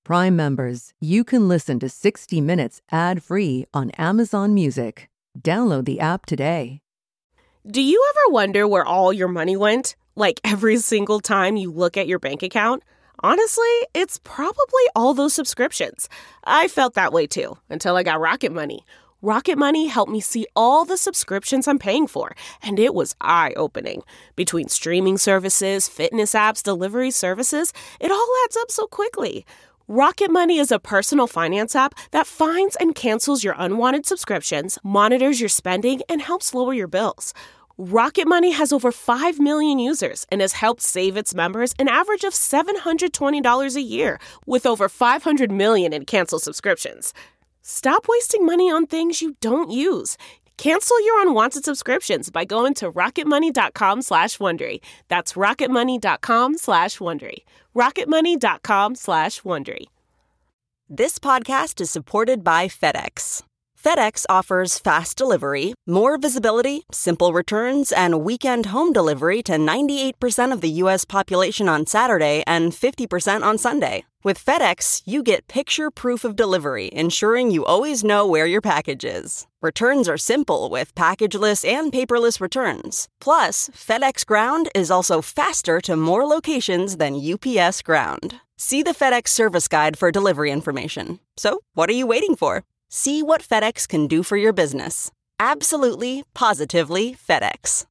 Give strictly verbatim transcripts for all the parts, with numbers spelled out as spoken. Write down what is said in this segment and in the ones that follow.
Prime members, you can listen to sixty minutes ad-free on Amazon Music. Download the app today. Do you ever wonder where all your money went? Like every single time you look at your bank account? Honestly, it's probably all those subscriptions. I felt that way too, until I got Rocket Money. Rocket Money helped me see all the subscriptions I'm paying for, and it was eye-opening. Between streaming services, fitness apps, delivery services, it all adds up so quickly. Rocket Money is a personal finance app that finds and cancels your unwanted subscriptions, monitors your spending, and helps lower your bills. Rocket Money has over five million users and has helped save its members an average of seven hundred twenty dollars a year, with over five hundred million in canceled subscriptions. Stop wasting money on things you don't use. Cancel your unwanted subscriptions by going to rocketmoney.com slash Wondery. That's rocketmoney.com slash Wondery. rocketmoney.com slash Wondery. This podcast is supported by FedEx. FedEx offers fast delivery, more visibility, simple returns, and weekend home delivery to ninety-eight percent of the U S population on Saturday and fifty percent on Sunday. With FedEx, you get picture proof of delivery, ensuring you always know where your package is. Returns are simple with packageless and paperless returns. Plus, FedEx Ground is also faster to more locations than U P S Ground. See the FedEx service guide for delivery information. So, what are you waiting for? See what FedEx can do for your business. Absolutely, positively FedEx.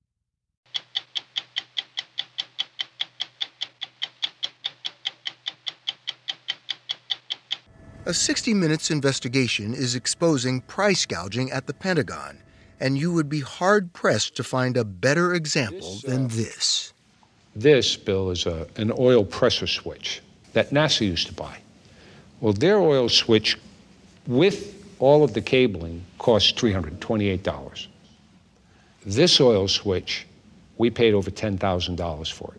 A sixty minutes investigation is exposing price gouging at the Pentagon, and you would be hard-pressed to find a better example this, uh, than this. This, Bill, is a, an oil pressure switch that NASA used to buy. Well, their oil switch with all of the cabling costs three hundred twenty-eight dollars. This oil switch, we paid over ten thousand dollars for it.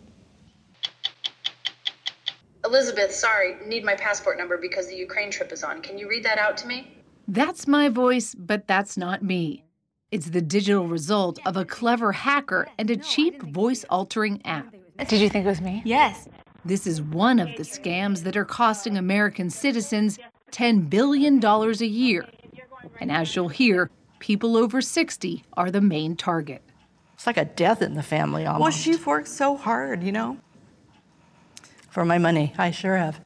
Elizabeth, sorry, need my passport number because the Ukraine trip is on. Can you read that out to me? That's my voice, but that's not me. It's the digital result of a clever hacker and a cheap voice-altering app. Did you think it was me? Yes. This is one of the scams that are costing American citizens ten billion dollars a year. And as you'll hear, people over sixty are the main target. It's like a death in the family almost. Well, she's worked so hard, you know. For my money, I sure have.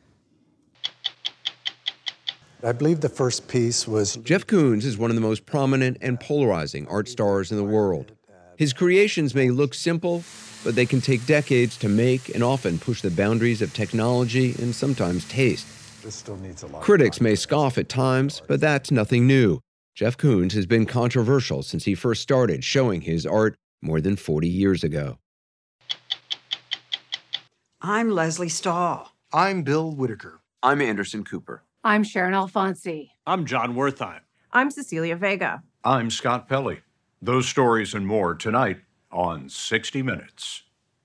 I believe the first piece was... Jeff Koons is one of the most prominent and polarizing art stars in the world. His creations may look simple, but they can take decades to make and often push the boundaries of technology and sometimes taste. This still needs a lot. Critics may scoff at times, but that's nothing new. Jeff Koons has been controversial since he first started showing his art more than forty years ago. I'm Leslie Stahl. I'm Bill Whitaker. I'm Anderson Cooper. I'm Sharon Alfonsi. I'm John Wertheim. I'm Cecilia Vega. I'm Scott Pelley. Those stories and more tonight on sixty minutes.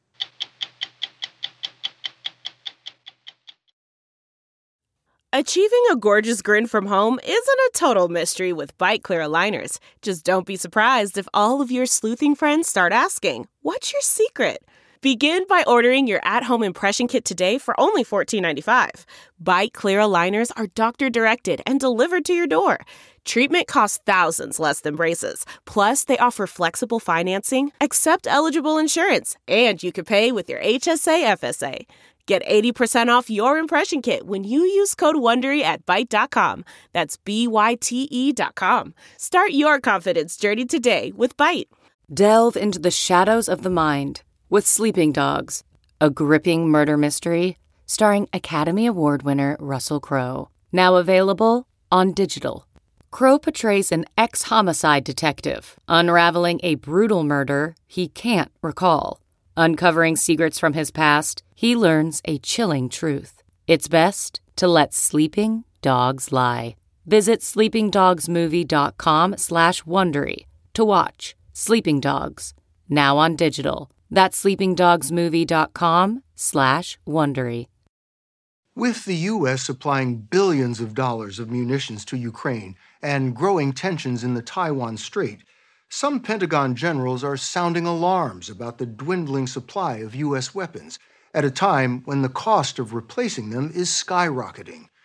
Achieving a gorgeous grin from home isn't a total mystery with Byte Clear aligners. Just don't be surprised if all of your sleuthing friends start asking, "What's your secret?" Begin by ordering your at-home impression kit today for only fourteen ninety-five. Byte Clear aligners are doctor-directed and delivered to your door. Treatment costs thousands less than braces. Plus, they offer flexible financing, accept eligible insurance, and you can pay with your H S A F S A. Get eighty percent off your impression kit when you use code WONDERY at byte dot com. That's B Y T E dot com. Start your confidence journey today with Byte. Delve into the shadows of the mind with Sleeping Dogs, a gripping murder mystery starring Academy Award winner Russell Crowe. Now available on digital. Crowe portrays an ex-homicide detective unraveling a brutal murder he can't recall. Uncovering secrets from his past, he learns a chilling truth. It's best to let sleeping dogs lie. Visit sleepingdogsmovie.com slash Wondery to watch Sleeping Dogs, now on digital. That's sleepingdogsmovie.com slash Wondery. With the U S supplying billions of dollars of munitions to Ukraine and growing tensions in the Taiwan Strait, some Pentagon generals are sounding alarms about the dwindling supply of U S weapons at a time when the cost of replacing them is skyrocketing.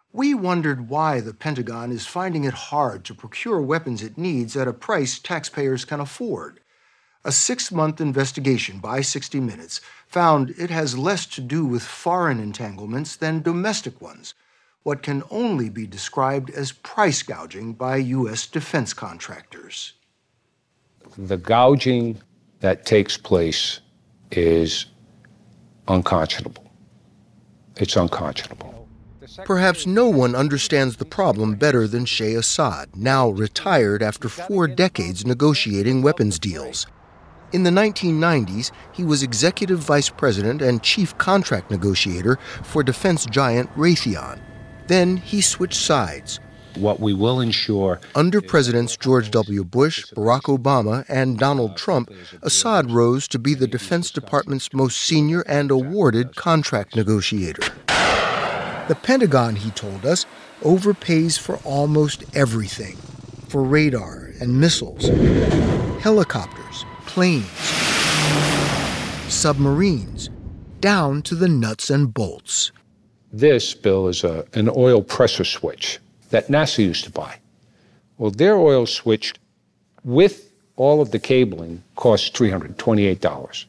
We wondered why the Pentagon is finding it hard to procure weapons it needs at a price taxpayers can afford. A six-month investigation by sixty minutes found it has less to do with foreign entanglements than domestic ones, what can only be described as price gouging by U S defense contractors. The gouging that takes place is unconscionable. It's unconscionable. Perhaps no one understands the problem better than Shay Assad, now retired after four decades negotiating weapons deals. In the nineteen nineties, he was executive vice president and chief contract negotiator for defense giant Raytheon. Then he switched sides. What we will ensure... Under Presidents George W. Bush, Barack Obama, and Donald Trump, Assad rose to be the Defense Department's most senior and awarded contract negotiator. The Pentagon, he told us, overpays for almost everything. For radar and missiles, helicopters, planes, submarines, down to the nuts and bolts. This, Bill, is a, an oil pressure switch that NASA used to buy. Well, their oil switch with all of the cabling costs three hundred twenty-eight dollars.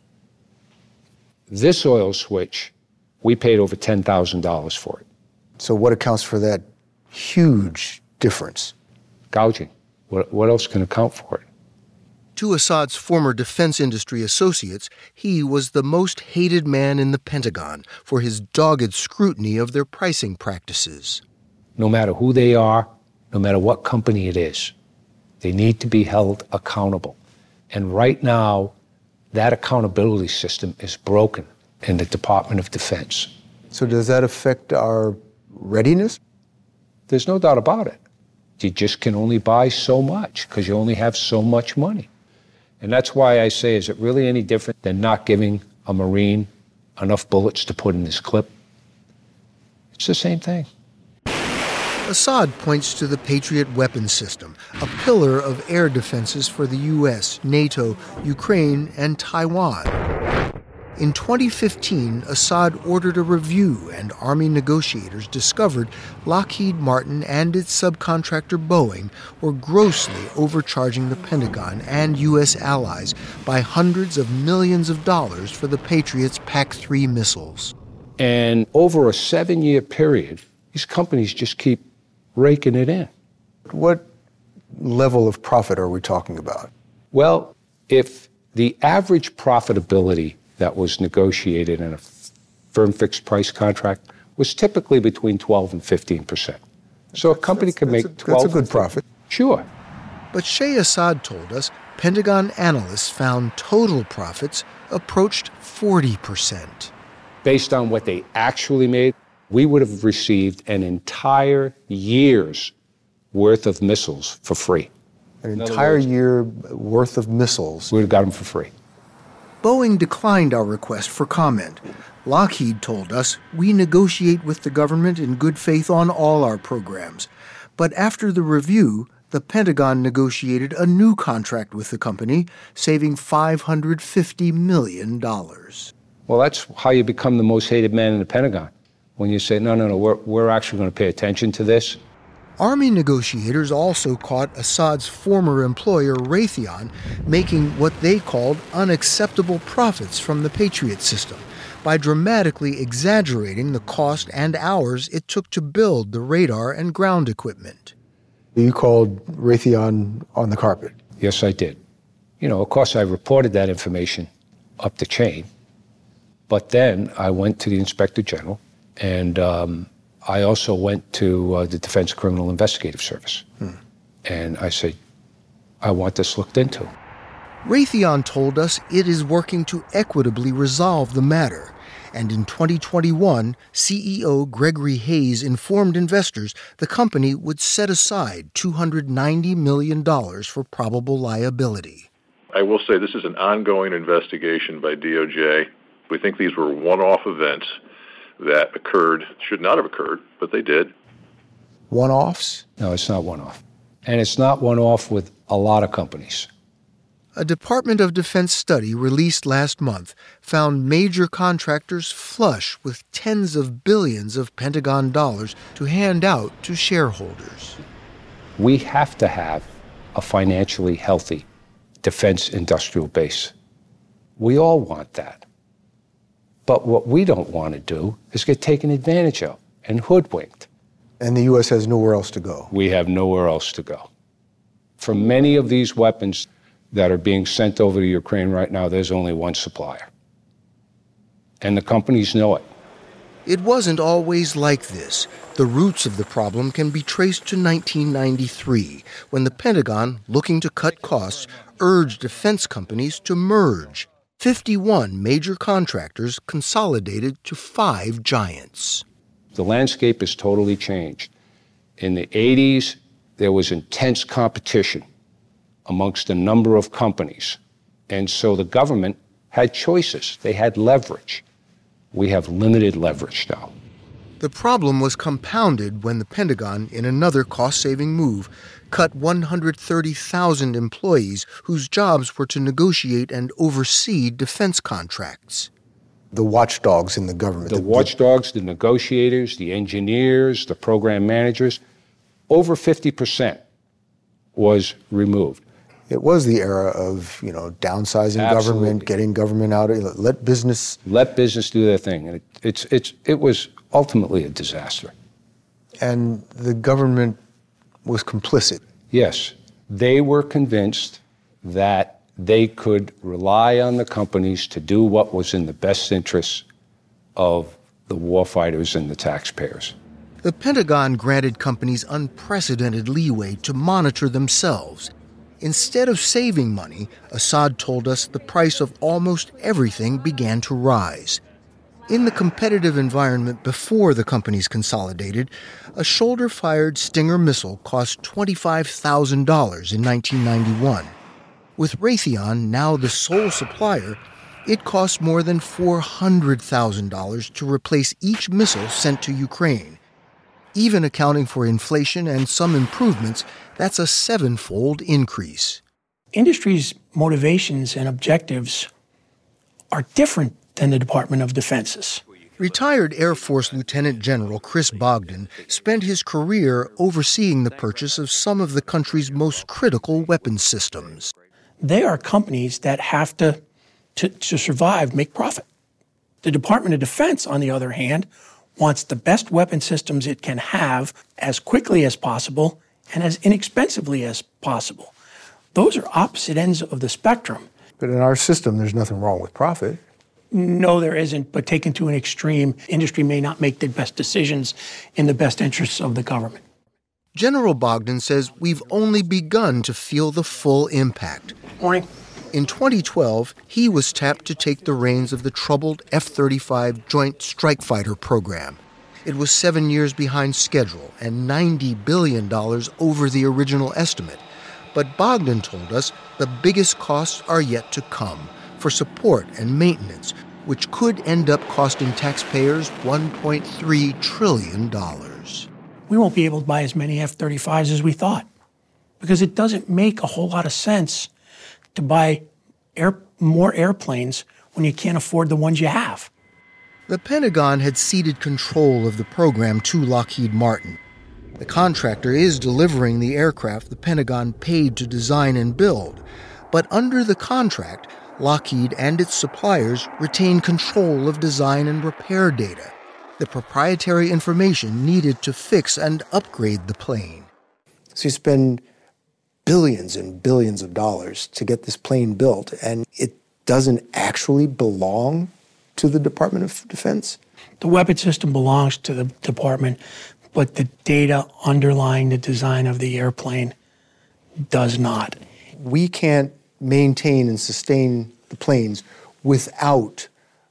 This oil switch, we paid over ten thousand dollars for it. So what accounts for that huge difference? Gouging. What, what else can account for it? To Assad's former defense industry associates, he was the most hated man in the Pentagon for his dogged scrutiny of their pricing practices. No matter who they are, no matter what company it is, they need to be held accountable. And right now, that accountability system is broken in the Department of Defense. So does that affect our readiness? There's no doubt about it. You just can only buy so much because you only have so much money. And that's why I say, is it really any different than not giving a Marine enough bullets to put in his clip? It's the same thing. Assad points to the Patriot weapons system, a pillar of air defenses for the U S, NATO, Ukraine, and Taiwan. In twenty fifteen, Assad ordered a review, and Army negotiators discovered Lockheed Martin and its subcontractor Boeing were grossly overcharging the Pentagon and U S allies by hundreds of millions of dollars for the Patriot's P A C three missiles. And over a seven-year period, these companies just keep raking it in. What level of profit are we talking about? Well, if the average profitability that was negotiated in a firm fixed price contract was typically between twelve and fifteen percent. So a company that's, can that's make a, twelve. That's a good profit. Sure. But Shay Assad told us Pentagon analysts found total profits approached forty percent. Based on what they actually made, we would have received an entire year's worth of missiles for free. An entire words, year worth of missiles? We would have got them for free. Boeing declined our request for comment. Lockheed told us we negotiate with the government in good faith on all our programs. But after the review, the Pentagon negotiated a new contract with the company, saving five hundred fifty million dollars. Well, that's how you become the most hated man in the Pentagon. When you say, no, no, no, we're, we're actually going to pay attention to this. Army negotiators also caught Assad's former employer, Raytheon, making what they called unacceptable profits from the Patriot system by dramatically exaggerating the cost and hours it took to build the radar and ground equipment. You called Raytheon on the carpet? Yes, I did. You know, of course, I reported that information up the chain. But then I went to the Inspector General, and um, I also went to uh, the Defense Criminal Investigative Service. Hmm. And I said, I want this looked into. Raytheon told us it is working to equitably resolve the matter. And in twenty twenty-one, C E O Gregory Hayes informed investors the company would set aside two hundred ninety million dollars for probable liability. I will say this is an ongoing investigation by D O J. We think these were one-off events that occurred, should not have occurred, but they did. One-offs? No, it's not one-off. And it's not one-off with a lot of companies. A Department of Defense study released last month found major contractors flush with tens of billions of Pentagon dollars to hand out to shareholders. We have to have a financially healthy defense industrial base. We all want that. But what we don't want to do is get taken advantage of and hoodwinked. And the U S has nowhere else to go. We have nowhere else to go. For many of these weapons that are being sent over to Ukraine right now, there's only one supplier. And the companies know it. It wasn't always like this. The roots of the problem can be traced to nineteen ninety-three, when the Pentagon, looking to cut costs, urged defense companies to merge. fifty-one major contractors consolidated to five giants. The landscape has totally changed. In the eighties, there was intense competition amongst a number of companies. And so the government had choices. They had leverage. We have limited leverage now. The problem was compounded when the Pentagon, in another cost-saving move, cut one hundred thirty thousand employees whose jobs were to negotiate and oversee defense contracts. The watchdogs in the government. The watchdogs, the negotiators, the engineers, the program managers, over fifty percent was removed. It was the era of, you know, downsizing Absolutely. government, getting government out, let business... Let business do their thing. And it, it's, it's, it was ultimately a disaster. And the government was complicit. Yes. They were convinced that they could rely on the companies to do what was in the best interests of the warfighters and the taxpayers. The Pentagon granted companies unprecedented leeway to monitor themselves. Instead of saving money, Assad told us the price of almost everything began to rise. In the competitive environment before the companies consolidated, a shoulder-fired Stinger missile cost twenty-five thousand dollars in nineteen ninety-one. With Raytheon now the sole supplier, it cost more than four hundred thousand dollars to replace each missile sent to Ukraine. Even accounting for inflation and some improvements, that's a sevenfold increase. Industry's motivations and objectives are different than the Department of Defense's. Retired Air Force Lieutenant General Chris Bogdan spent his career overseeing the purchase of some of the country's most critical weapons systems. They are companies that have to, to, to survive, make profit. The Department of Defense, on the other hand, wants the best weapon systems it can have as quickly as possible and as inexpensively as possible. Those are opposite ends of the spectrum. But in our system, there's nothing wrong with profit. No, there isn't, but taken to an extreme, industry may not make the best decisions in the best interests of the government. General Bogdan says we've only begun to feel the full impact. Morning. In twenty twelve, he was tapped to take the reins of the troubled F thirty-five Joint Strike Fighter program. It was seven years behind schedule and ninety billion dollars over the original estimate. But Bogdan told us the biggest costs are yet to come for support and maintenance, which could end up costing taxpayers one point three trillion dollars. We won't be able to buy as many F thirty-fives as we thought because it doesn't make a whole lot of sense to buy air, more airplanes when you can't afford the ones you have. The Pentagon had ceded control of the program to Lockheed Martin. The contractor is delivering the aircraft the Pentagon paid to design and build. But under the contract, Lockheed and its suppliers retain control of design and repair data, the proprietary information needed to fix and upgrade the plane. So you spend billions and billions of dollars to get this plane built, and it doesn't actually belong to the Department of Defense? The weapon system belongs to the department, but the data underlying the design of the airplane does not. We can't maintain and sustain the planes without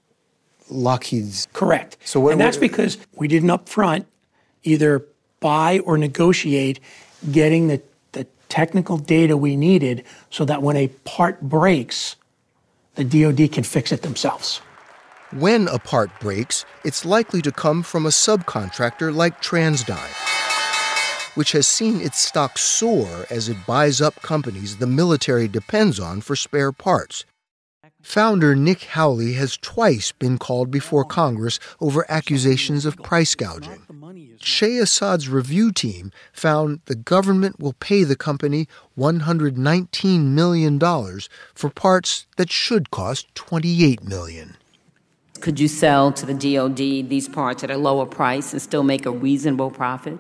Lockheed's... Correct. So what, and that's because we didn't up front either buy or negotiate getting the, the technical data we needed so that when a part breaks, the D O D can fix it themselves. When a part breaks, it's likely to come from a subcontractor like TransDigm. which has seen its stock soar as it buys up companies the military depends on for spare parts. Founder Nick Howley has twice been called before Congress over accusations of price gouging. Sheh Assad's review team found the government will pay the company one hundred nineteen million dollars for parts that should cost twenty-eight million dollars. Could you sell to the D O D these parts at a lower price and still make a reasonable profit?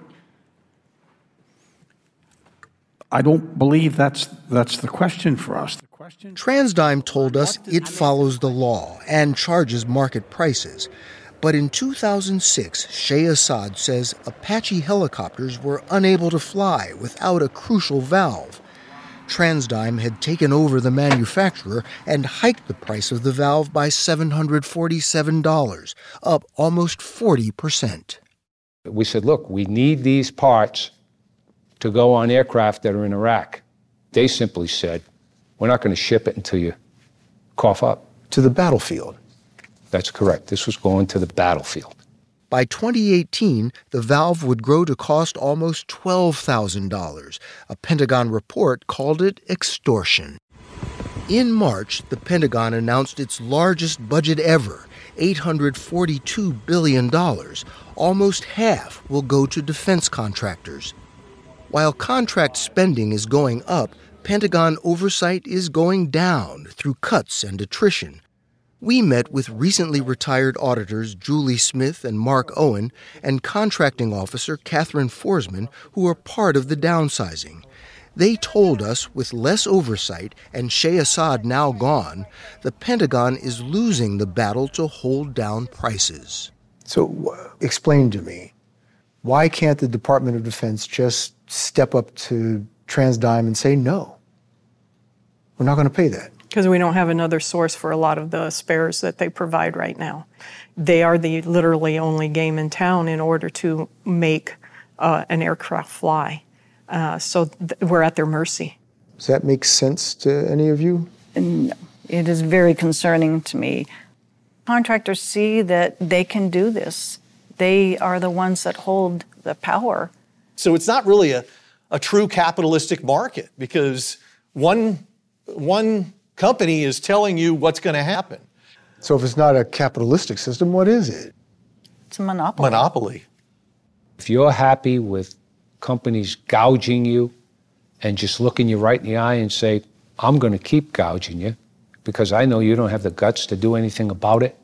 I don't believe that's that's the question for us. The question TransDigm told us it follows the law and charges market prices. But in two thousand six, Sheh Assad says Apache helicopters were unable to fly without a crucial valve. TransDigm had taken over the manufacturer and hiked the price of the valve by seven hundred forty-seven dollars, up almost forty percent. We said, look, we need these parts to go on aircraft that are in Iraq. They simply said, we're not going to ship it until you cough up. To the battlefield. That's correct. This was going to the battlefield. By twenty eighteen, the valve would grow to cost almost twelve thousand dollars. A Pentagon report called it extortion. In March, the Pentagon announced its largest budget ever, eight hundred forty-two billion dollars. Almost half will go to defense contractors. While contract spending is going up, Pentagon oversight is going down through cuts and attrition. We met with recently retired auditors Julie Smith and Mark Owen and contracting officer Catherine Forsman, who are part of the downsizing. They told us with less oversight and Sheh Assad now gone, the Pentagon is losing the battle to hold down prices. So uh, explain to me, why can't the Department of Defense just step up to TransDigm and say, no, we're not going to pay that? Because we don't have another source for a lot of the spares that they provide right now. They are the literally only game in town in order to make uh, an aircraft fly. Uh, so th- we're at their mercy. Does that make sense to any of you? No. It is very concerning to me. Contractors see that they can do this. They are the ones that hold the power. So it's not really a, a true capitalistic market because one, one company is telling you what's going to happen. So if it's not a capitalistic system, what is it? It's a monopoly. Monopoly. If you're happy with companies gouging you and just looking you right in the eye and say, I'm going to keep gouging you because I know you don't have the guts to do anything about it,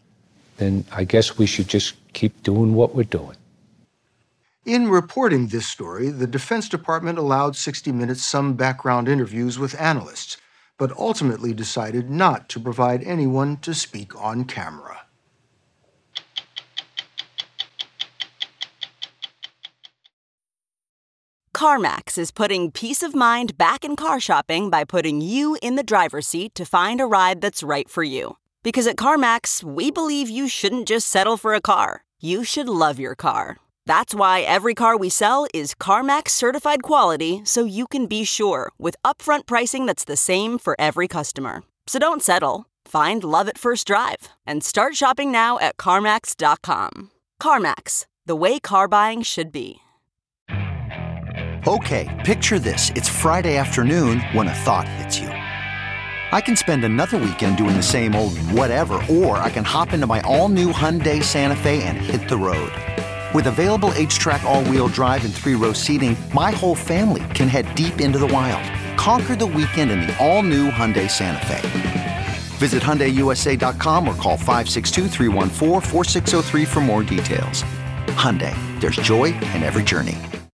then I guess we should just keep doing what we're doing. In reporting this story, the Defense Department allowed sixty minutes some background interviews with analysts, but ultimately decided not to provide anyone to speak on camera. CarMax is putting peace of mind back in car shopping by putting you in the driver's seat to find a ride that's right for you. Because at CarMax, we believe you shouldn't just settle for a car. You should love your car. That's why every car we sell is CarMax certified quality, so you can be sure with upfront pricing that's the same for every customer. So don't settle. Find love at first drive and start shopping now at CarMax dot com. CarMax, the way car buying should be. Okay, picture this. It's Friday afternoon when a thought hits you. I can spend another weekend doing the same old whatever, or I can hop into my all-new Hyundai Santa Fe and hit the road. With available H-Track all-wheel drive and three-row seating, my whole family can head deep into the wild. Conquer the weekend in the all-new Hyundai Santa Fe. Visit Hyundai U S A dot com or call five six two, three one four, four six zero three for more details. Hyundai, there's joy in every journey.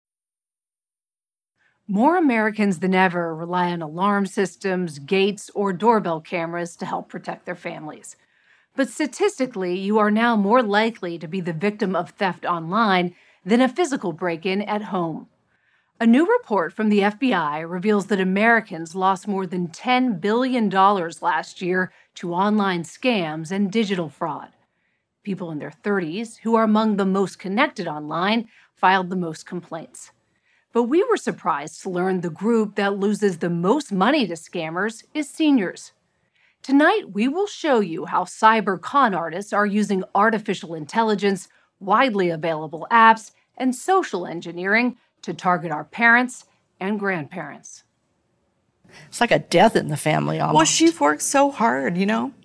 More Americans than ever rely on alarm systems, gates, or doorbell cameras to help protect their families. But statistically, you are now more likely to be the victim of theft online than a physical break-in at home. A new report from the F B I reveals that Americans lost more than ten billion dollars last year to online scams and digital fraud. People in their thirties, who are among the most connected online, filed the most complaints. But we were surprised to learn the group that loses the most money to scammers is seniors. Tonight, we will show you how cyber con artists are using artificial intelligence, widely available apps, and social engineering to target our parents and grandparents. It's like a death in the family almost. Well, she's worked so hard, you know.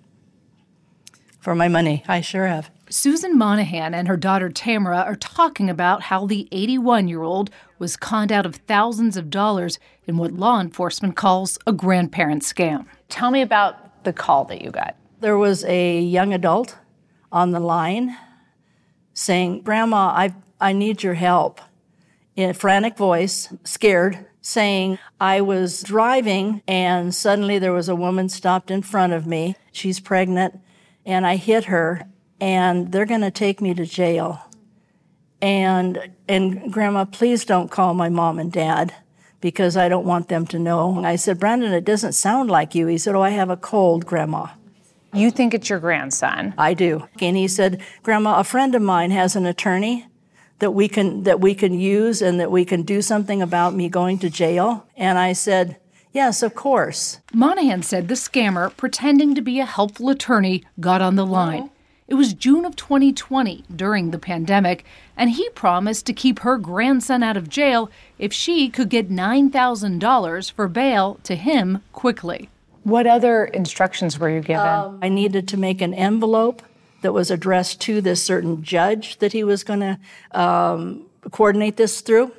For my money, I sure have. Susan Monahan and her daughter Tamara are talking about how the eighty-one-year-old was conned out of thousands of dollars in what law enforcement calls a grandparent scam. Tell me about the call that you got. There was a young adult on the line saying, "Grandma, I I need your help," in a frantic voice, scared, saying, "I was driving and suddenly there was a woman stopped in front of me. She's pregnant and I hit her and they're going to take me to jail. And and Grandma, please don't call my mom and dad because I don't want them to know." And I said, "Brandon, it doesn't sound like you." He said, "Oh, I have a cold, Grandma." You think it's your grandson? I do. And he said, "Grandma, a friend of mine has an attorney that we can that we can use and that we can do something about me going to jail." And I said, "Yes, of course." Monahan said the scammer, pretending to be a helpful attorney, got on the line. It was June of twenty twenty, during the pandemic, and he promised to keep her grandson out of jail if she could get nine thousand dollars for bail to him quickly. What other instructions were you given? Um, I needed to make an envelope that was addressed to this certain judge that he was going to um, coordinate this through.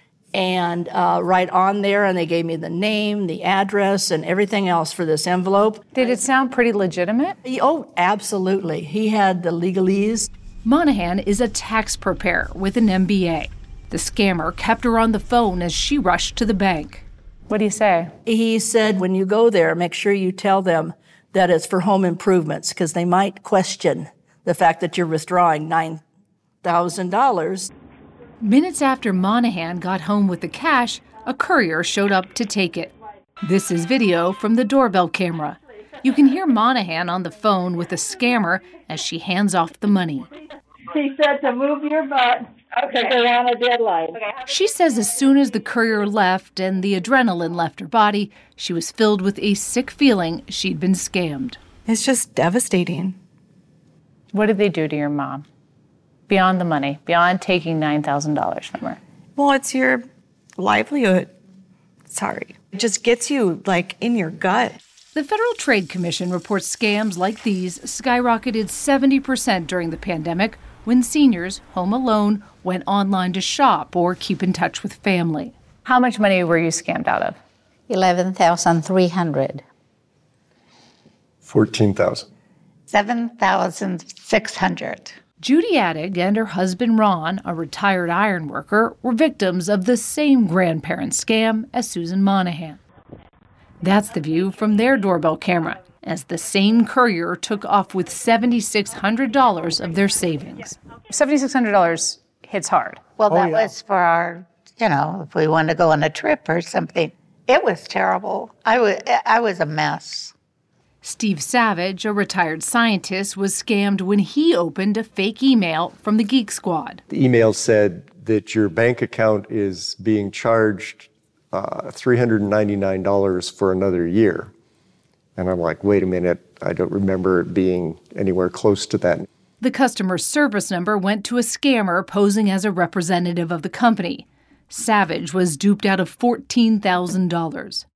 And uh, right on there, and they gave me the name, the address, and everything else for this envelope. Did it sound pretty legitimate? Oh, absolutely. He had the legalese. Monahan is a tax preparer with an M B A. The scammer kept her on the phone as she rushed to the bank. What do you say? He said, when you go there, make sure you tell them that it's for home improvements, because they might question the fact that you're withdrawing nine thousand dollars. Minutes after Monahan got home with the cash, a courier showed up to take it. This is video from the doorbell camera. You can hear Monahan on the phone with the scammer as she hands off the money. He said to move your butt because they're on a deadline. She says as soon as the courier left and the adrenaline left her body, she was filled with a sick feeling she'd been scammed. It's just devastating. What did they do to your mom? Beyond the money, beyond taking nine thousand dollars from her? Well, it's your livelihood. Sorry. It just gets you, like, in your gut. The Federal Trade Commission reports scams like these skyrocketed seventy percent during the pandemic when seniors, home alone, went online to shop or keep in touch with family. How much money were you scammed out of? eleven thousand three hundred dollars. fourteen thousand dollars. seven thousand six hundred dollars. Judy Addig and her husband Ron, a retired iron worker, were victims of the same grandparent scam as Susan Monahan. That's the view from their doorbell camera, as the same courier took off with seven thousand six hundred dollars of their savings. seven thousand six hundred dollars hits hard. Well, that oh, yeah. was for our, you know, if we wanted to go on a trip or something. It was terrible. I was, I was a mess. Steve Savage, a retired scientist, was scammed when he opened a fake email from the Geek Squad. The email said that your bank account is being charged uh, three hundred ninety-nine dollars for another year. And I'm like, wait a minute, I don't remember it being anywhere close to that. The customer service number went to a scammer posing as a representative of the company. Savage was duped out of fourteen thousand dollars.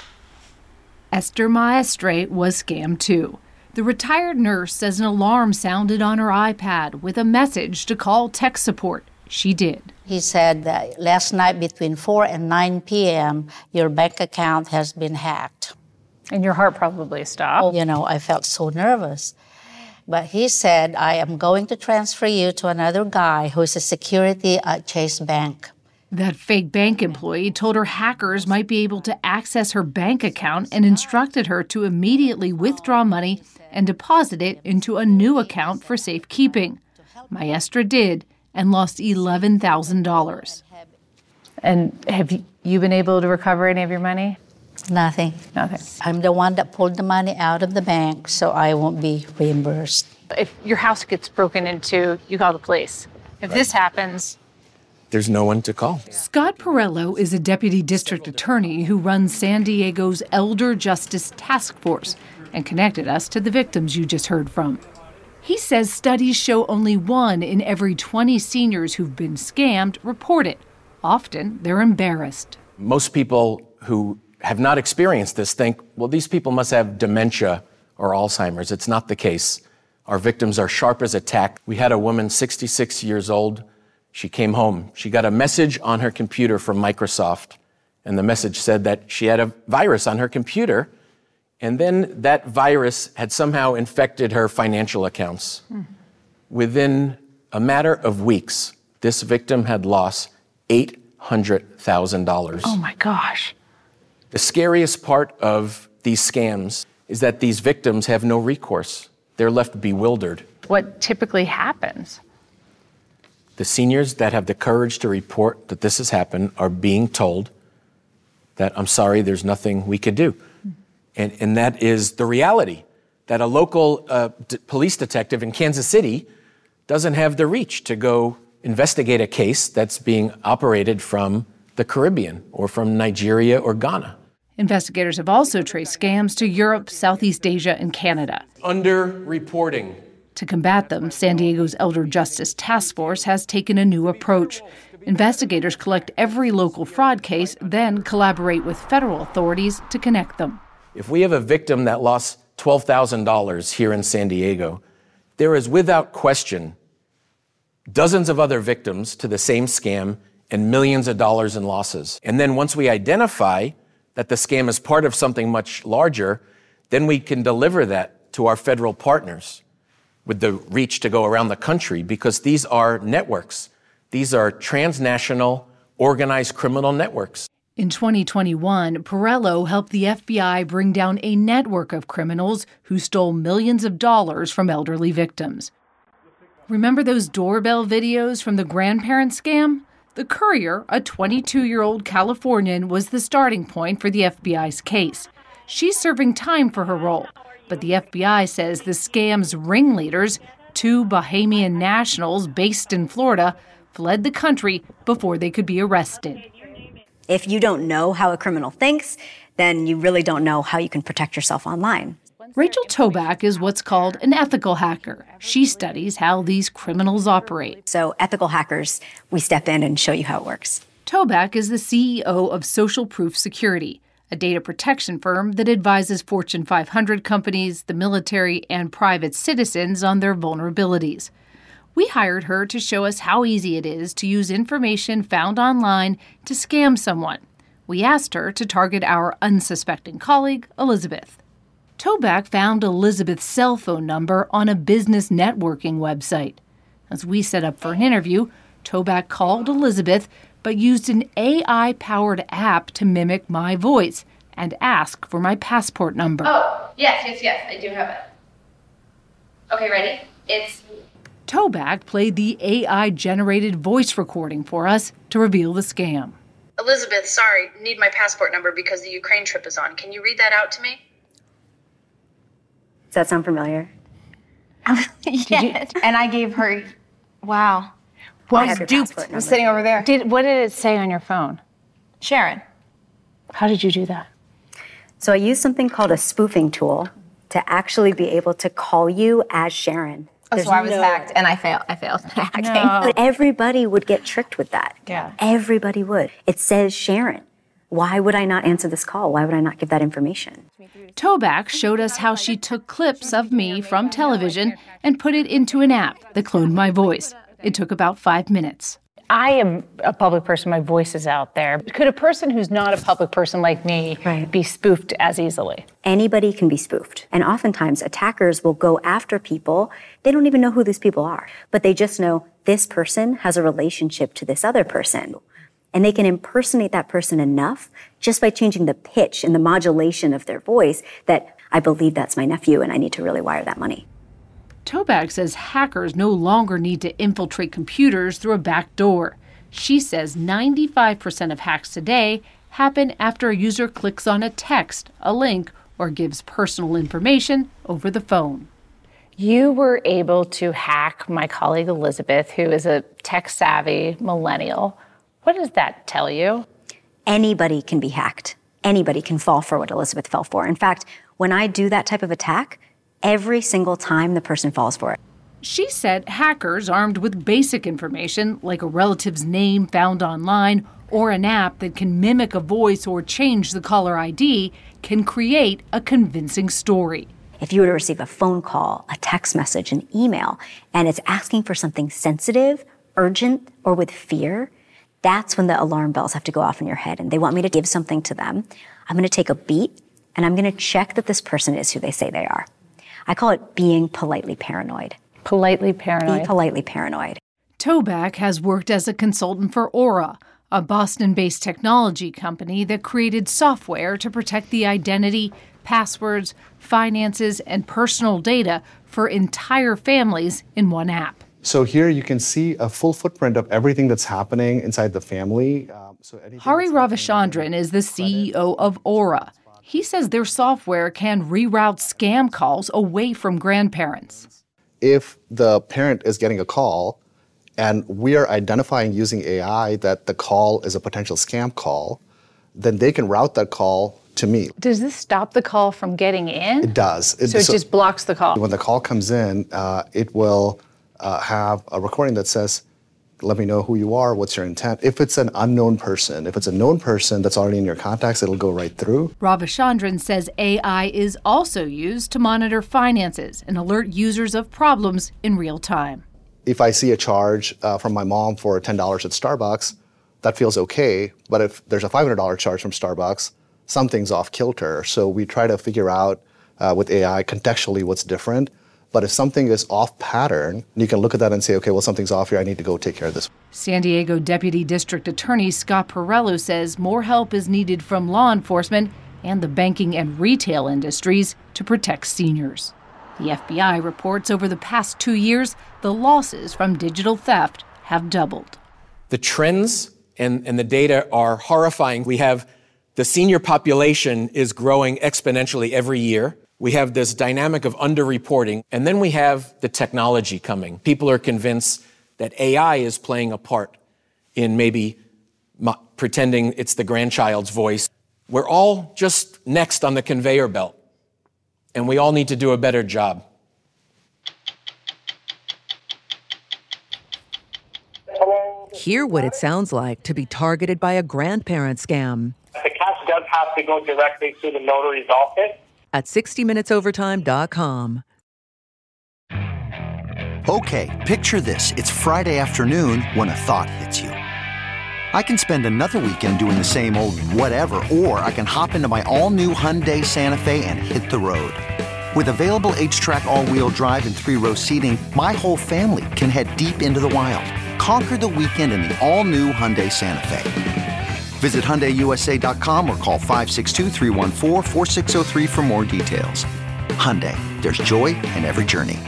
Esther Maestre was scammed too. The retired nurse says an alarm sounded on her iPad with a message to call tech support. She did. He said that last night between four and nine p.m., your bank account has been hacked. And your heart probably stopped. You know, I felt so nervous. But he said, I am going to transfer you to another guy who is a security at Chase Bank. That fake bank employee told her hackers might be able to access her bank account and instructed her to immediately withdraw money and deposit it into a new account for safekeeping. Maestra did and lost eleven thousand dollars. And have you been able to recover any of your money? Nothing. Nothing. I'm the one that pulled the money out of the bank, so I won't be reimbursed. If your house gets broken into, you call the police. If this happens, there's no one to call. Scott Perello is a deputy district attorney who runs San Diego's Elder Justice Task Force and connected us to the victims you just heard from. He says studies show only one in every twenty seniors who've been scammed report it. Often, they're embarrassed. Most people who have not experienced this think, well, these people must have dementia or Alzheimer's. It's not the case. Our victims are sharp as a tack. We had a woman, sixty-six years old. She came home. She got a message on her computer from Microsoft, and the message said that she had a virus on her computer, and then that virus had somehow infected her financial accounts. Hmm. Within a matter of weeks, this victim had lost eight hundred thousand dollars. Oh my gosh. The scariest part of these scams is that these victims have no recourse. They're left bewildered. What typically happens? The seniors that have the courage to report that this has happened are being told that, I'm sorry, there's nothing we could do. And, and that is the reality, that a local uh, d- police detective in Kansas City doesn't have the reach to go investigate a case that's being operated from the Caribbean or from Nigeria or Ghana. Investigators have also traced scams to Europe, Southeast Asia, and Canada. Under-reporting. To combat them, San Diego's Elder Justice Task Force has taken a new approach. Investigators collect every local fraud case, then collaborate with federal authorities to connect them. If we have a victim that lost twelve thousand dollars here in San Diego, there is without question dozens of other victims to the same scam and millions of dollars in losses. And then once we identify that the scam is part of something much larger, then we can deliver that to our federal partners with the reach to go around the country, because these are networks. These are transnational, organized criminal networks. In twenty twenty-one, Perello helped the F B I bring down a network of criminals who stole millions of dollars from elderly victims. Remember those doorbell videos from the grandparent scam? The Courier, a twenty-two-year-old Californian, was the starting point for the F B I's case. She's serving time for her role, but the F B I says the scam's ringleaders, two Bahamian nationals based in Florida, fled the country before they could be arrested. If you don't know how a criminal thinks, then you really don't know how you can protect yourself online. Rachel Toback is what's called an ethical hacker. She studies how these criminals operate. So ethical hackers, we step in and show you how it works. Toback is the C E O of Social Proof Security, a data protection firm that advises Fortune five hundred companies, the military, and private citizens on their vulnerabilities. We hired her to show us how easy it is to use information found online to scam someone. We asked her to target our unsuspecting colleague, Elizabeth. Toback found Elizabeth's cell phone number on a business networking website. As we set up for an interview, Toback called Elizabeth, but used an A I-powered app to mimic my voice and ask for my passport number. Oh, yes, yes, yes, I do have it. Okay, ready? It's... Toback played the A I-generated voice recording for us to reveal the scam. Elizabeth, sorry, need my passport number because the Ukraine trip is on. Can you read that out to me? Does that sound familiar? Yes. And I gave her, wow. I have your passport I'm number. sitting over there. Did, what did it say on your phone? Sharon. How did you do that? So I used something called a spoofing tool to actually be able to call you as Sharon. Oh, There's so I was no- hacked, and I failed. I failed at hacking. No. But everybody would get tricked with that. Yeah. Everybody would. It says Sharon. Why would I not answer this call? Why would I not give that information? Toback showed us how she took clips of me from television and put it into an app that cloned my voice. It took about five minutes. I am a public person. My voice is out there. Could a person who's not a public person like me Right. be spoofed as easily? Anybody can be spoofed. And oftentimes attackers will go after people. They don't even know who these people are, but they just know this person has a relationship to this other person. And they can impersonate that person enough just by changing the pitch and the modulation of their voice that I believe that's my nephew and I need to really wire that money. Toback says hackers no longer need to infiltrate computers through a back door. She says ninety-five percent of hacks today happen after a user clicks on a text, a link, or gives personal information over the phone. You were able to hack my colleague Elizabeth, who is a tech-savvy millennial. What does that tell you? Anybody can be hacked. Anybody can fall for what Elizabeth fell for. In fact, when I do that type of attack, every single time the person falls for it. She said hackers armed with basic information, like a relative's name found online or an app that can mimic a voice or change the caller I D, can create a convincing story. If you were to receive a phone call, a text message, an email, and it's asking for something sensitive, urgent, or with fear, that's when the alarm bells have to go off in your head and they want me to give something to them. I'm going to take a beat and I'm going to check that this person is who they say they are. I call it being politely paranoid. Politely paranoid. Be politely paranoid. Toback has worked as a consultant for Aura, a Boston-based technology company that created software to protect the identity, passwords, finances, and personal data for entire families in one app. So here you can see a full footprint of everything that's happening inside the family. Um, so Hari Ravichandran is the C E O of Aura. He says their software can reroute scam calls away from grandparents. If the parent is getting a call and we are identifying using A I that the call is a potential scam call, then they can route that call to me. Does this stop the call from getting in? It does. It, so it so just blocks the call? When the call comes in, uh, it will uh, have a recording that says, let me know who you are, what's your intent. If it's an unknown person, if it's a known person that's already in your contacts, it'll go right through. Ravichandran says A I is also used to monitor finances and alert users of problems in real time. If I see a charge uh, from my mom for ten dollars at Starbucks, that feels okay. But if there's a five hundred dollars charge from Starbucks, something's off kilter. So we try to figure out uh, with A I contextually what's different. But if something is off pattern, you can look at that and say, okay, well, something's off here. I need to go take care of this. San Diego Deputy District Attorney Scott Perello says more help is needed from law enforcement and the banking and retail industries to protect seniors. The F B I reports over the past two years, the losses from digital theft have doubled. The trends and, and the data are horrifying. We have the senior population is growing exponentially every year. We have this dynamic of underreporting, and then we have the technology coming. People are convinced that A I is playing a part in maybe mo- pretending it's the grandchild's voice. We're all just next on the conveyor belt, and we all need to do a better job. Hear what it sounds like to be targeted by a grandparent scam. The cash does have to go directly to the notary's office. At sixty minutes overtime dot com. Okay, picture this. It's Friday afternoon when a thought hits you. I can spend another weekend doing the same old whatever, or I can hop into my all-new Hyundai Santa Fe and hit the road. With available H-Track all-wheel drive and three-row seating, my whole family can head deep into the wild. Conquer the weekend in the all-new Hyundai Santa Fe. Visit Hyundai U S A dot com or call five six two, three one four, four six zero three for more details. Hyundai, there's joy in every journey.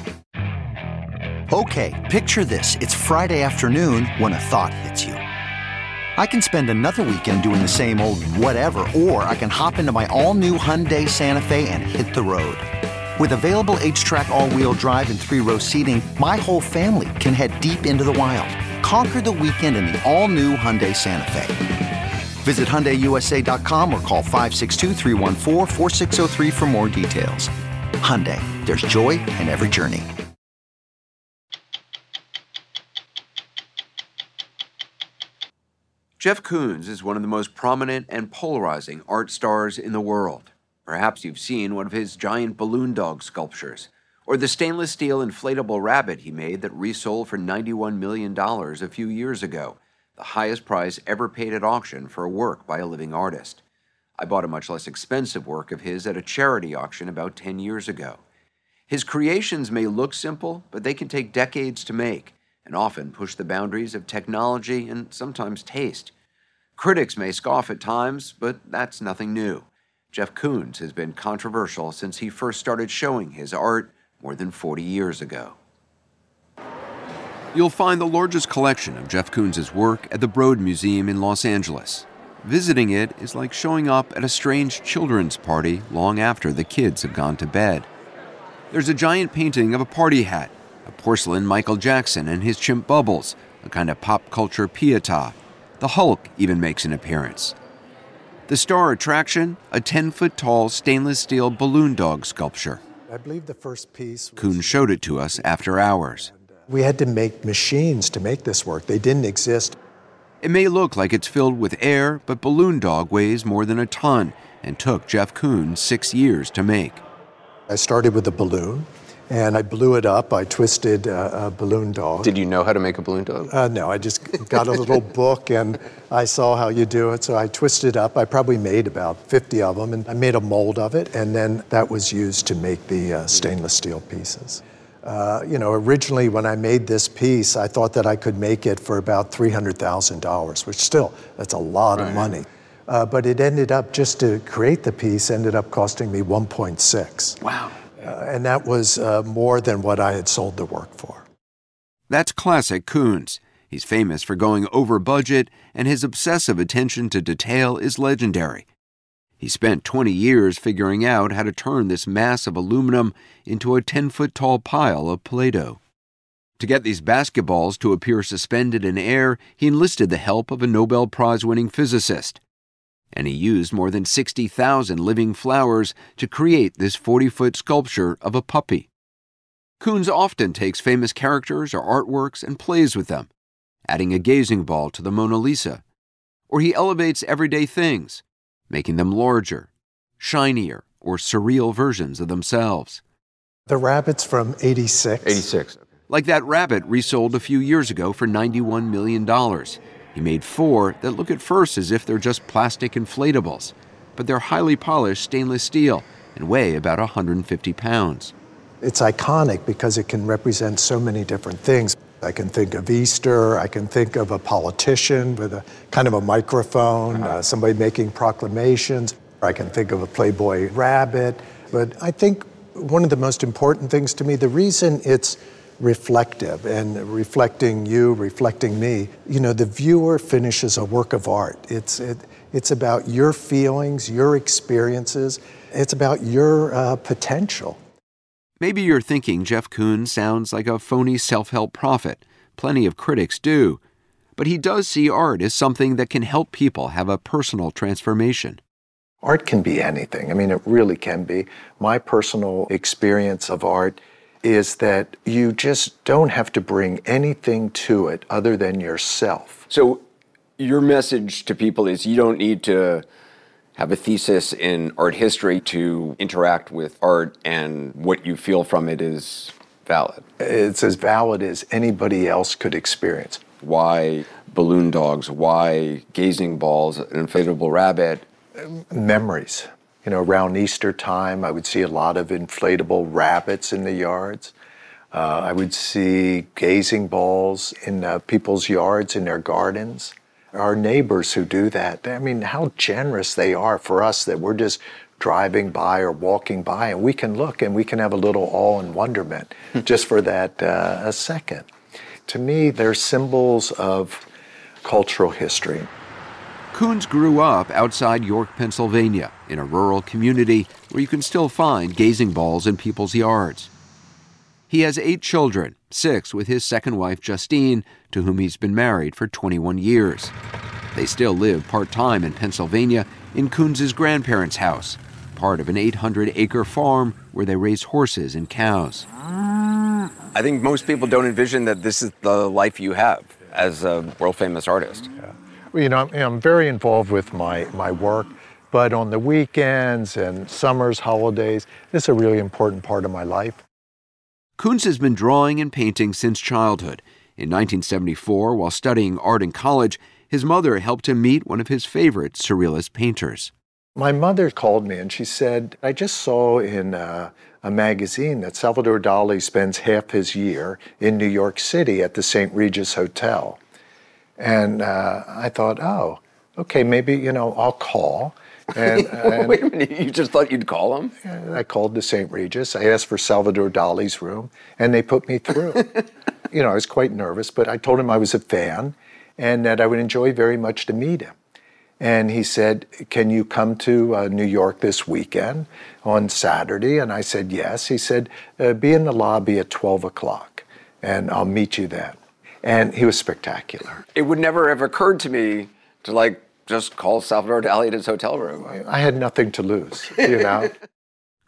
Okay, picture this. It's Friday afternoon when a thought hits you. I can spend another weekend doing the same old whatever, or I can hop into my all-new Hyundai Santa Fe and hit the road. With available H-Track all-wheel drive and three-row seating, my whole family can head deep into the wild. Conquer the weekend in the all-new Hyundai Santa Fe. Visit Hyundai U S A dot com or call five six two, three one four, four six zero three for more details. Hyundai, there's joy in every journey. Jeff Koons is one of the most prominent and polarizing art stars in the world. Perhaps you've seen one of his giant balloon dog sculptures, or the stainless steel inflatable rabbit he made that resold for ninety-one million dollars a few years ago, the highest price ever paid at auction for a work by a living artist. I bought a much less expensive work of his at a charity auction about ten years ago. His creations may look simple, but they can take decades to make, and often push the boundaries of technology and sometimes taste. Critics may scoff at times, but that's nothing new. Jeff Koons has been controversial since he first started showing his art more than forty years ago. You'll find the largest collection of Jeff Koons' work at the Broad Museum in Los Angeles. Visiting it is like showing up at a strange children's party long after the kids have gone to bed. There's a giant painting of a party hat, a porcelain Michael Jackson and his chimp Bubbles, a kind of pop culture pieta. The Hulk even makes an appearance. The star attraction, a ten-foot-tall stainless steel balloon dog sculpture. I believe the first piece... Kuhn showed it to us after hours. We had to make machines to make this work. They didn't exist. It may look like it's filled with air, but Balloon Dog weighs more than a ton and took Jeff Kuhn six years to make. I started with a balloon, and I blew it up. I twisted uh, a balloon dog. Did you know how to make a balloon dog? Uh, no, I just got a little book, and I saw how you do it, so I twisted it up. I probably made about fifty of them, and I made a mold of it, and then that was used to make the uh, stainless steel pieces. Uh, you know, originally when I made this piece, I thought that I could make it for about three hundred thousand dollars, which still, that's a lot right. of money. Uh, but it ended up, just to create the piece, ended up costing me one point six. Wow. Uh, and that was uh, more than what I had sold the work for. That's classic Kuhn's. He's famous for going over budget, and his obsessive attention to detail is legendary. He spent twenty years figuring out how to turn this mass of aluminum into a ten-foot-tall pile of Play-Doh. To get these basketballs to appear suspended in air, he enlisted the help of a Nobel Prize-winning physicist. And he used more than sixty thousand living flowers to create this forty-foot sculpture of a puppy. Kuhn's often takes famous characters or artworks and plays with them, adding a gazing ball to the Mona Lisa. Or he elevates everyday things, making them larger, shinier, or surreal versions of themselves. The rabbit's from eighty-six. eighty-six. Like that rabbit resold a few years ago for ninety-one million dollars. He made four that look at first as if they're just plastic inflatables, but they're highly polished stainless steel and weigh about one hundred fifty pounds. It's iconic because it can represent so many different things. I can think of Easter, I can think of a politician with a kind of a microphone, uh, somebody making proclamations. I can think of a Playboy rabbit. But I think one of the most important things to me, the reason it's reflective and reflecting you, reflecting me, you know, the viewer finishes a work of art. It's, it, it's about your feelings, your experiences. It's about your uh, potential. Maybe you're thinking Jeff Kuhn sounds like a phony self-help prophet. Plenty of critics do. But he does see art as something that can help people have a personal transformation. Art can be anything. I mean, it really can be. My personal experience of art is that you just don't have to bring anything to it other than yourself. So your message to people is you don't need to have a thesis in art history to interact with art, and what you feel from it is valid. It's as valid as anybody else could experience. Why balloon dogs? Why gazing balls, an inflatable rabbit? Memories. You know, around Easter time, I would see a lot of inflatable rabbits in the yards. Uh, I would see gazing balls in uh, people's yards, in their gardens. Our neighbors who do that, I mean, how generous they are for us that we're just driving by or walking by, and we can look and we can have a little awe and wonderment just for that uh, a second. To me, they're symbols of cultural history. Kuhn's grew up outside York, Pennsylvania, in a rural community where you can still find gazing balls in people's yards. He has eight children, six with his second wife, Justine, to whom he's been married for twenty-one years. They still live part-time in Pennsylvania in Kuhn's grandparents' house, part of an eight hundred acre farm where they raise horses and cows. I think most people don't envision that this is the life you have as a world-famous artist. Yeah. Well, you know, I'm, I'm very involved with my, my work, but on the weekends and summers, holidays, this is a really important part of my life. Kuhn's has been drawing and painting since childhood. In nineteen seventy-four, while studying art in college, his mother helped him meet one of his favorite surrealist painters. My mother called me and she said, I just saw in uh, a magazine that Salvador Dali spends half his year in New York City at the Saint Regis Hotel. And uh, I thought, oh, okay, maybe, you know, I'll call. And, and Wait a minute, you just thought you'd call him? I called the Saint Regis. I asked for Salvador Dali's room, and they put me through. You know, I was quite nervous, but I told him I was a fan and that I would enjoy very much to meet him. And he said, can you come to uh, New York this weekend on Saturday? And I said, yes. He said, uh, be in the lobby at twelve o'clock, and I'll meet you then. And he was spectacular. It would never have occurred to me to, like, just call Salvador Dali at his hotel room. I had nothing to lose, you know.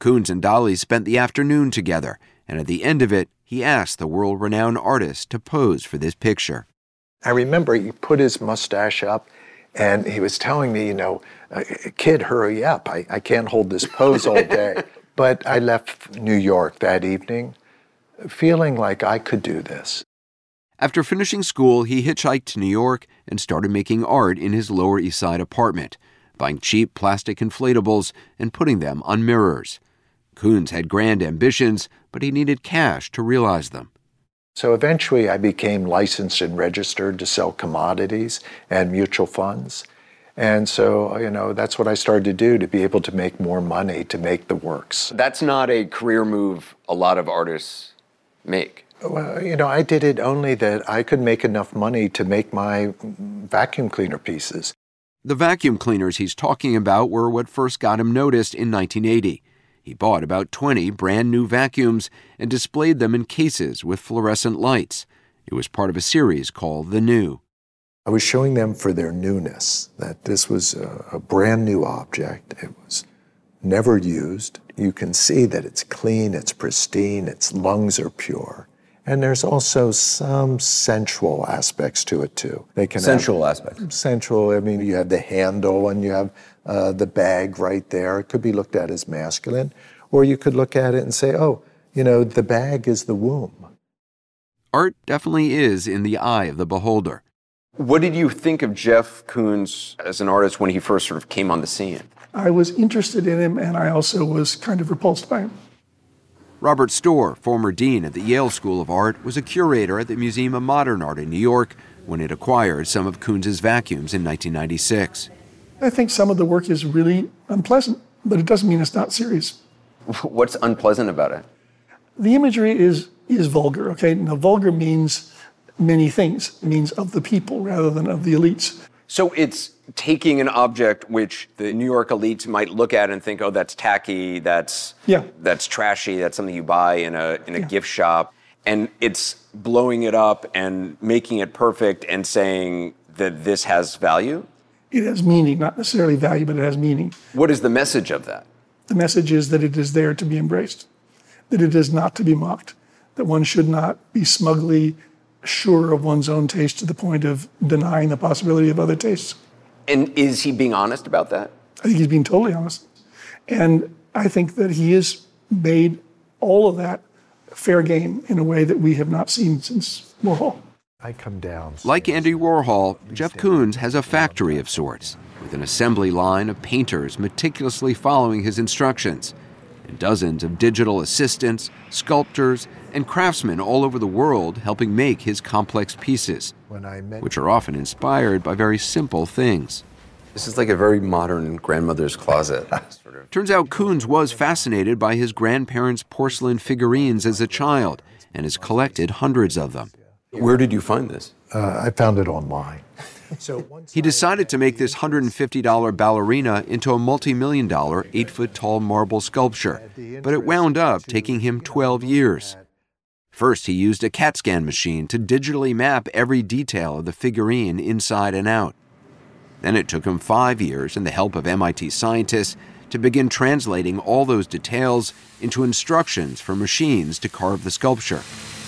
Koons and Dolly spent the afternoon together, and at the end of it, he asked the world-renowned artist to pose for this picture. I remember he put his mustache up, and he was telling me, you know, kid, hurry up. I, I can't hold this pose all day. But I left New York that evening feeling like I could do this. After finishing school, he hitchhiked to New York and started making art in his Lower East Side apartment, buying cheap plastic inflatables and putting them on mirrors. Koons had grand ambitions, but he needed cash to realize them. So eventually I became licensed and registered to sell commodities and mutual funds. And so, you know, that's what I started to do to be able to make more money, to make the works. That's not a career move a lot of artists make. Well, you know, I did it only that I could make enough money to make my vacuum cleaner pieces. The vacuum cleaners he's talking about were what first got him noticed in nineteen eighty. He bought about twenty brand new vacuums and displayed them in cases with fluorescent lights. It was part of a series called The New. I was showing them for their newness, that this was a, a brand new object. It was never used. You can see that it's clean, it's pristine, its lungs are pure. And there's also some sensual aspects to it, too. They can sensual have, aspects? Sensual, I mean, you have the handle and you have uh, the bag right there. It could be looked at as masculine. Or you could look at it and say, oh, you know, the bag is the womb. Art definitely is in the eye of the beholder. What did you think of Jeff Koons as an artist when he first sort of came on the scene? I was interested in him, and I also was kind of repulsed by him. Robert Storr, former dean at the Yale School of Art, was a curator at the Museum of Modern Art in New York when it acquired some of Koons's vacuums in nineteen ninety-six. I think some of the work is really unpleasant, but it doesn't mean it's not serious. What's unpleasant about it? The imagery is is vulgar, okay? Now, vulgar means many things. It means of the people rather than of the elites. So it's taking an object which the New York elites might look at and think, oh, that's tacky, that's yeah. that's trashy, that's something you buy in a in a Yeah. gift shop, and it's blowing it up and making it perfect and saying that this has value? It has meaning, not necessarily value, but it has meaning. What is the message of that? The message is that it is there to be embraced, that it is not to be mocked, that one should not be smugly sure of one's own taste to the point of denying the possibility of other tastes. And is he being honest about that? I think he's being totally honest. And I think that he has made all of that fair game in a way that we have not seen since Warhol. I come down. Like Andy Warhol, Jeff Koons has a factory of sorts, with an assembly line of painters meticulously following his instructions, and dozens of digital assistants, sculptors, and craftsmen all over the world helping make his complex pieces, When I met which are often inspired by very simple things. This is like a very modern grandmother's closet. sort of. Turns out Koons was fascinated by his grandparents' porcelain figurines as a child and has collected hundreds of them. Where did you find this? Uh, I found it online. So He decided to make this one hundred fifty dollars ballerina into a multi-million dollar, eight-foot-tall marble sculpture, but it wound up taking him twelve years. First, he used a CAT scan machine to digitally map every detail of the figurine inside and out. Then it took him five years and the help of M I T scientists to begin translating all those details into instructions for machines to carve the sculpture.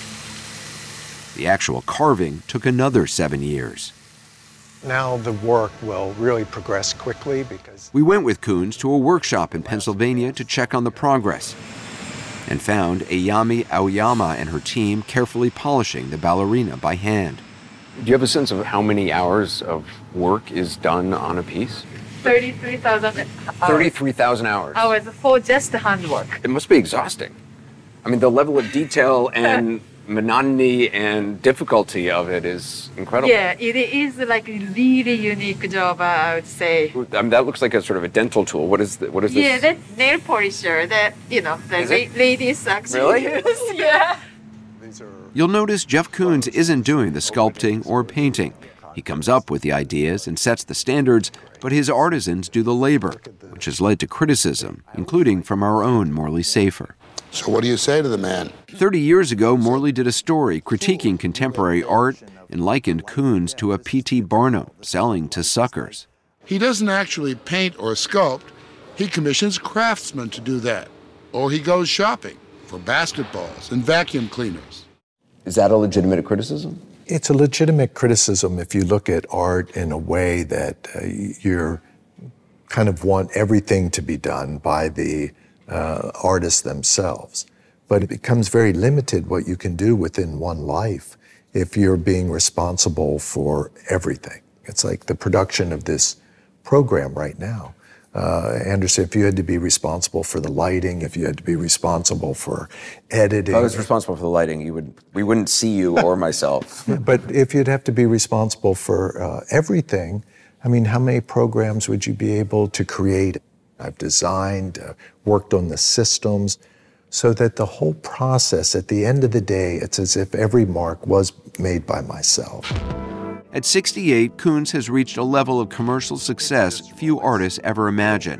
The actual carving took another seven years. Now the work will really progress quickly because We went with Koons to a workshop in Pennsylvania to check on the progress and found Ayami Aoyama and her team carefully polishing the ballerina by hand. Do you have a sense of how many hours of work is done on a piece? thirty-three thousand hours. thirty-three thousand hours. Hours for just handwork. It must be exhausting. I mean, the level of detail and monotony and difficulty of it is incredible. Yeah, it is like a really unique job, I would say. I mean, that looks like a sort of a dental tool. What is the, what is this? Yeah, that's nail polisher that, you know, the Is it? la- ladies actually Really? use. Yeah. You'll notice Jeff Koons isn't doing the sculpting or painting. He comes up with the ideas and sets the standards, but his artisans do the labor, which has led to criticism, including from our own Morley Safer. So what do you say to the man? Thirty years ago, Morley did a story critiquing contemporary art and likened Koons to a P T Barnum selling to suckers. He doesn't actually paint or sculpt. He commissions craftsmen to do that. Or he goes shopping for basketballs and vacuum cleaners. Is that a legitimate criticism? It's a legitimate criticism if you look at art in a way that uh, you're kind of want everything to be done by the uh, artists themselves. But it becomes very limited what you can do within one life if you're being responsible for everything. It's like the production of this program right now. Uh, Anderson, if you had to be responsible for the lighting, if you had to be responsible for editing. If I was responsible for the lighting, you would we wouldn't see you or myself. But if you'd have to be responsible for uh, everything, I mean, how many programs would you be able to create? I've designed, uh, worked on the systems, so that the whole process, at the end of the day, it's as if every mark was made by myself. At sixty-eight, Koons has reached a level of commercial success few artists ever imagined.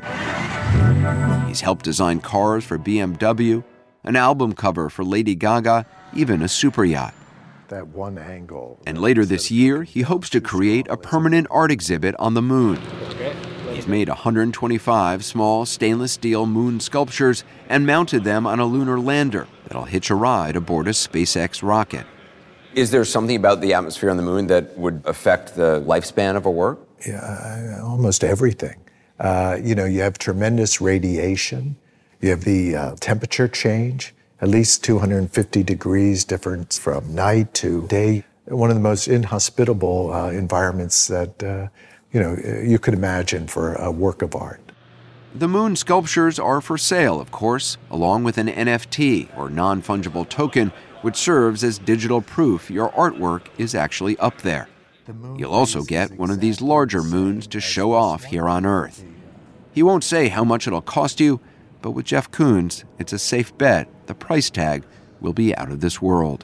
He's helped design cars for B M W, an album cover for Lady Gaga, even a super yacht. That one angle. And later this year, he hopes to create a permanent art exhibit on the moon. He's made one hundred twenty-five small stainless steel moon sculptures and mounted them on a lunar lander that'll hitch a ride aboard a SpaceX rocket. Is there something about the atmosphere on the moon that would affect the lifespan of a work? Yeah, almost everything. Uh, you know, you have tremendous radiation. You have the uh, temperature change, at least two hundred fifty degrees difference from night to day. One of the most inhospitable uh, environments that, uh, you know, you could imagine for a work of art. The moon sculptures are for sale, of course, along with an N F T, or non-fungible token, which serves as digital proof your artwork is actually up there. You'll also get one of these larger moons to show off here on Earth. He won't say how much it'll cost you, but with Jeff Koons, it's a safe bet the price tag will be out of this world.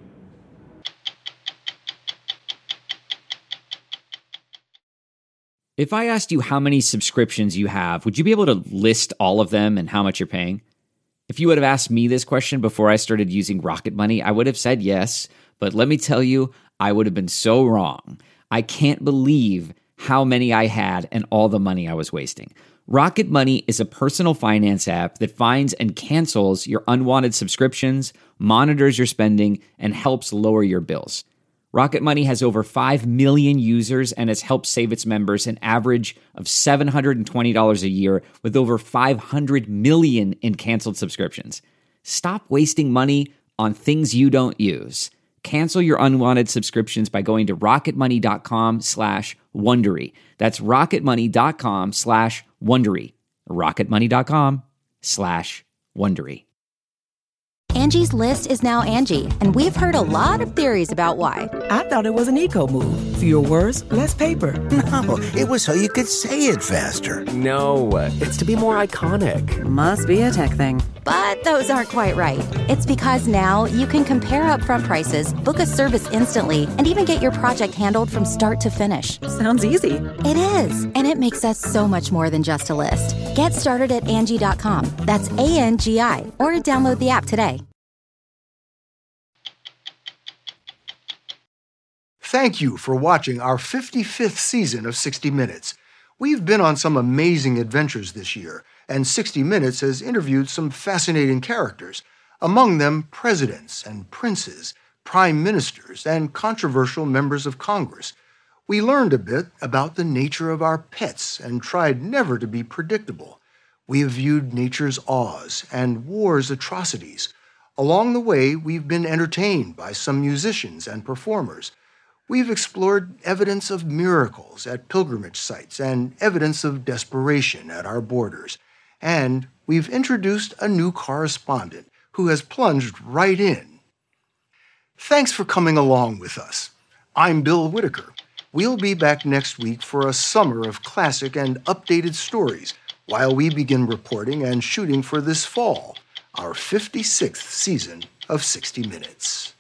If I asked you how many subscriptions you have, would you be able to list all of them and how much you're paying? If you would have asked me this question before I started using Rocket Money, I would have said yes, but let me tell you, I would have been so wrong. I can't believe how many I had and all the money I was wasting. Rocket Money is a personal finance app that finds and cancels your unwanted subscriptions, monitors your spending, and helps lower your bills. Rocket Money has over five million users and has helped save its members an average of seven hundred twenty dollars a year with over five hundred million in canceled subscriptions. Stop wasting money on things you don't use. Cancel your unwanted subscriptions by going to rocketmoney.com slash Wondery. That's rocketmoney.com slash Wondery. rocketmoney.com slash Wondery. Angie's List is now Angie, and we've heard a lot of theories about why. I thought it was an eco move. Fewer words, less paper. No, it was so you could say it faster. No, it's to be more iconic. Must be a tech thing. But those aren't quite right. It's because now you can compare upfront prices, book a service instantly, and even get your project handled from start to finish. Sounds easy. It is, and it makes us so much more than just a list. Get started at Angie dot com. That's A N G I, or download the app today. Thank you for watching our fifty-fifth season of sixty minutes. We've been on some amazing adventures this year, and sixty minutes has interviewed some fascinating characters, among them presidents and princes, prime ministers, and controversial members of Congress. We learned a bit about the nature of our pets and tried never to be predictable. We have viewed nature's awes and war's atrocities. Along the way, we've been entertained by some musicians and performers. We've explored evidence of miracles at pilgrimage sites and evidence of desperation at our borders. And we've introduced a new correspondent who has plunged right in. Thanks for coming along with us. I'm Bill Whitaker. We'll be back next week for a summer of classic and updated stories while we begin reporting and shooting for this fall, our fifty-sixth season of sixty minutes.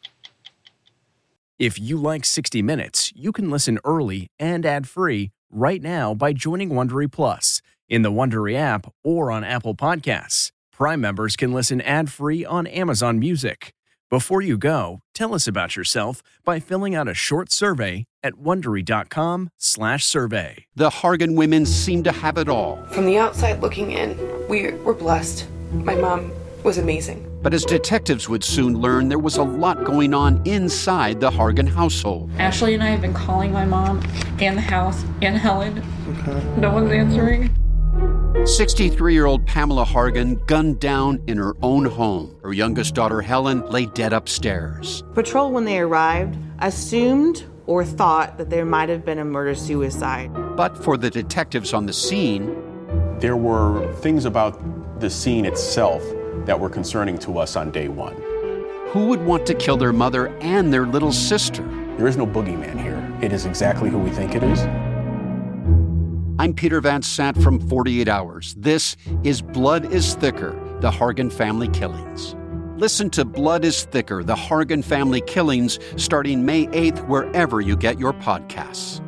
If you like sixty minutes, you can listen early and ad-free right now by joining Wondery Plus in the Wondery app or on Apple Podcasts. Prime members can listen ad-free on Amazon Music. Before you go, tell us about yourself by filling out a short survey at Wondery.com slash survey. The Hargan women seem to have it all. From the outside looking in, we, we're blessed. My mom was amazing. But as detectives would soon learn, there was a lot going on inside the Hargan household. Ashley and I have been calling my mom and the house and Helen. Okay. No one's answering. sixty-three-year-old Pamela Hargan gunned down in her own home. Her youngest daughter, Helen, lay dead upstairs. Patrol, when they arrived, assumed or thought that there might have been a murder-suicide. But for the detectives on the scene, there were things about the scene itself that were concerning to us on day one. Who would want to kill their mother and their little sister? There is no boogeyman here. It is exactly who we think it is. I'm Peter Van Sant from forty-eight hours. This is Blood is Thicker, the Hargan family killings. Listen to Blood is Thicker, the Hargan family killings, starting May eighth, wherever you get your podcasts.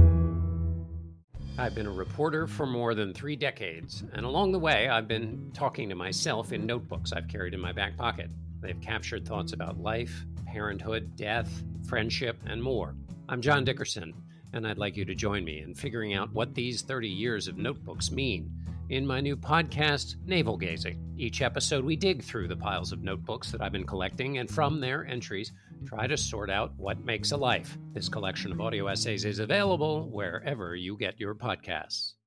I've been a reporter for more than three decades, and along the way, I've been talking to myself in notebooks I've carried in my back pocket. They've captured thoughts about life, parenthood, death, friendship, and more. I'm John Dickerson, and I'd like you to join me in figuring out what these thirty years of notebooks mean in my new podcast, Navel Gazing. Each episode, we dig through the piles of notebooks that I've been collecting, and from their entries, try to sort out what makes a life. This collection of audio essays is available wherever you get your podcasts.